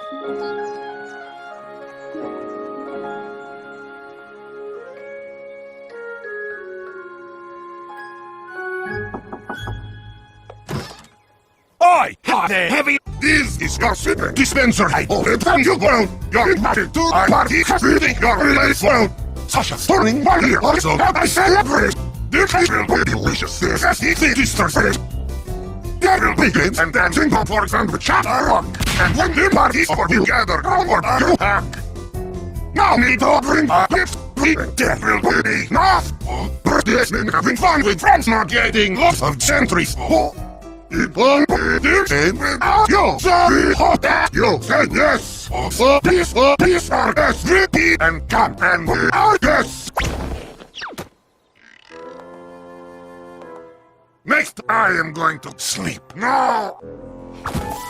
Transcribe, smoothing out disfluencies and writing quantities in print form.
I have a heavy. This is your shipping dispenser. I open from your world. You're invited to our party. Reading your related world. Such a thorning one here. Also, I celebrate. This will be delicious. This is the distorted. Devil begins and dancing upwards and the chatter rock. And when the party's over, we'll gather onward to hack. Now need to bring a gift. Death will be enough. Birthdays been having fun with friends, not getting lots of centuries. It won't be the same without you. Sorry, hot that you say yes. So please our guests, repeat and come and be our guests. Next, I am going to sleep now.